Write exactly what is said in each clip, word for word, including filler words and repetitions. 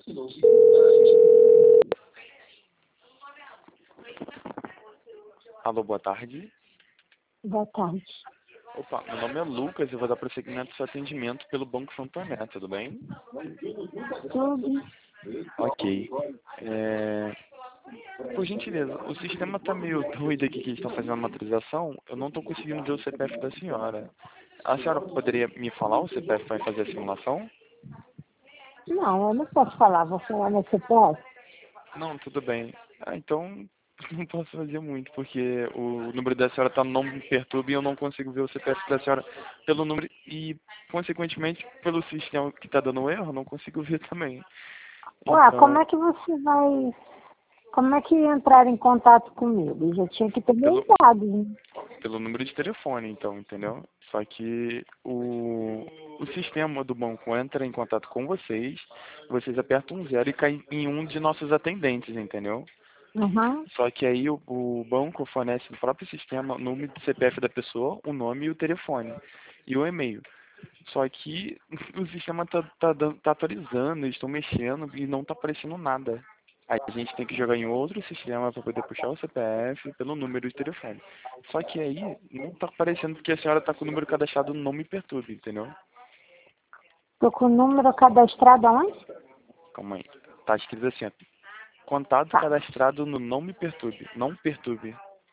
Alô, boa tarde. Boa tarde. Opa, meu nome é Lucas e eu vou dar prosseguimento ao seu atendimento pelo Banco Santander, tudo bem? Tudo. Ok. É... Por gentileza, o sistema está meio doido aqui que a gente está fazendo a matrização. Eu não estou conseguindo ver o C P F da senhora. A senhora poderia me falar o C P F para fazer a simulação? Não, eu não posso falar. Vou falar no C P F. Não, tudo bem. Ah, então não posso fazer muito, porque o número da senhora está não me perturba e eu não consigo ver o C P F da senhora pelo número e, consequentemente, pelo sistema que está dando erro, eu não consigo ver também. Ué, como Então, é que você vai... Como é que entrar em contato comigo? Já tinha que ter meus pelo, dados, né? pelo número de telefone, então, entendeu? Só que o, o sistema do banco entra em contato com vocês, vocês apertam um zero e cai em um de nossos atendentes, entendeu? Uhum. Só que aí o, o banco fornece no próprio sistema o número do C P F da pessoa, o nome e o telefone e o e-mail. Só que o sistema tá, tá, dando- tá atualizando, eles estão mexendo e não tá aparecendo nada. Aí a gente tem que jogar em outro sistema para poder puxar o C P F pelo número de telefone. Só que aí não tá aparecendo porque a senhora tá com o número cadastrado no Não Me Perturbe, entendeu? Tô com o número cadastrado aonde? Calma aí. Tá escrito assim, ó, contato Tá. cadastrado no Não Me Perturbe. Não perturbe.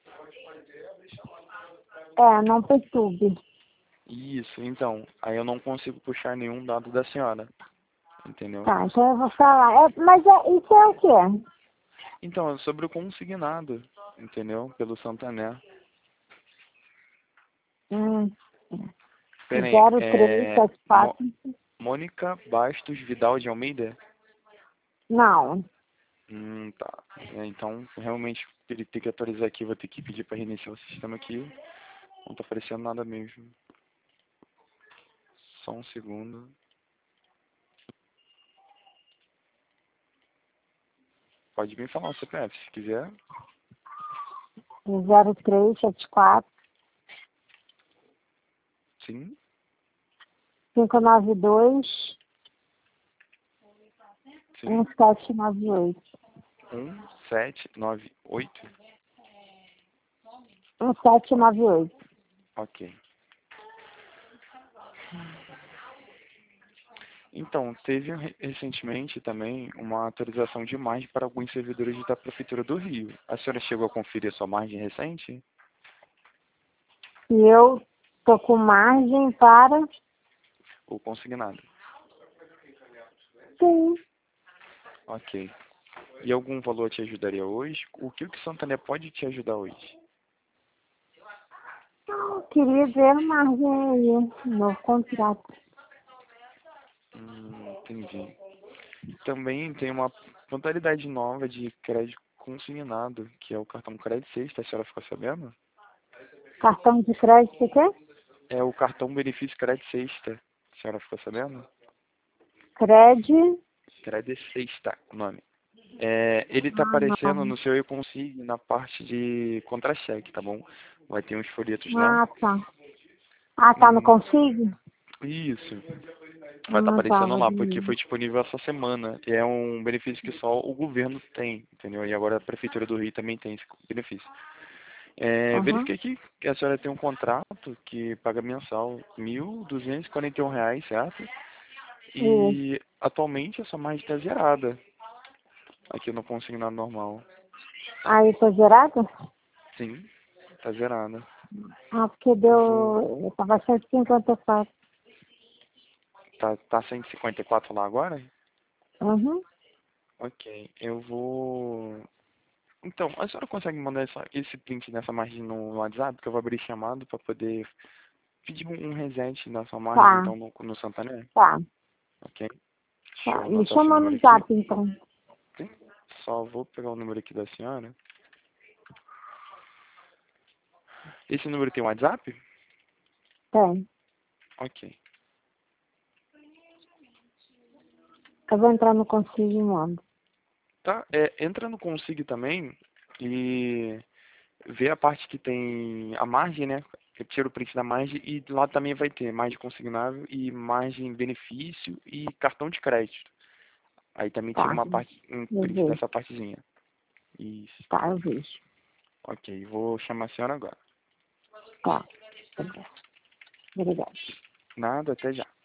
É, não perturbe. Isso, então. Aí eu não consigo puxar nenhum dado da senhora. Entendeu? Tá, então eu vou falar. É, mas é, isso é o quê? Então, é sobre o consignado, entendeu? Pelo Santander. Hum. Pera aí, zero três é... sete Mo- quatro. Mônica Bastos Vidal de Almeida? Não. Hum, tá. É, então, realmente, ele tem que atualizar aqui, vou ter que pedir para reiniciar o sistema aqui. Não tá aparecendo nada mesmo. Só um segundo. Pode me falar o C P F, se quiser. zero três sete quatro Sim, cinco nove dois um sim. sete nove oito. Um, sete, nove, oito. um sete nove oito. Ok. Então, teve re- recentemente também uma atualização de margem para alguns servidores da Prefeitura do Rio. A senhora chegou a conferir a sua margem recente? E eu tô com margem para... Ou consignado? Sim. Ok. E algum valor te ajudaria hoje? O que o que Santander pode te ajudar hoje? Eu queria ver a margem aí no contrato. Hum, entendi. Também tem uma modalidade nova de crédito consignado, que é o cartão Crédito Sexta, a senhora ficou sabendo? Cartão de crédito, o quê? É o cartão Benefício Crédito Sexta, a senhora ficou sabendo? Crédito. Crédito Sexta, o nome. É, ele tá Ah, aparecendo não. no seu Eu Consigo na parte de contra-cheque, tá bom? Vai ter uns folhetos lá. Ah, tá. Ah, tá, não Hum, consigo? isso. Vai estar Ah, tá, aparecendo vou lá, porque ver. foi disponível essa semana. E é um benefício que só o governo tem, entendeu? E agora a Prefeitura do Rio também tem esse benefício. É, Aham. verifiquei aqui que a senhora tem um contrato que paga mensal mil duzentos e quarenta e um reais, certo? Isso. E atualmente a sua margem está zerada aqui no consignado normal. Aí, tá zerado? Sim, está zerada. Ah, porque Eu vou. deu... Eu tava cento e cinquenta e quatro. Tá, tá cento e cinquenta e quatro lá agora? Uhum. Ok, eu vou. Então, a senhora consegue mandar essa, esse print dessa margem no WhatsApp, que eu vou abrir chamado para poder pedir um, um reset da sua margem, Tá, então, no, no Santander? tá. Ok? Deixa eu Tá. Me anotar seu chama no número aqui. zap, então. Sim. Só vou pegar o número aqui da senhora. Esse número tem WhatsApp? Tem. Ok. Eu vou entrar no Consigo e mando. Tá, é, entra no Consigo também e vê a parte que tem a margem, né? Tira o print da margem e lá também vai ter margem consignável e margem benefício e cartão de crédito. Aí também Tá, tira uma parte, um eu print vejo. dessa partezinha. Isso. Tá, eu vejo. Ok, vou chamar a senhora agora. Tá. Tá bom. Obrigada. Nada, até já.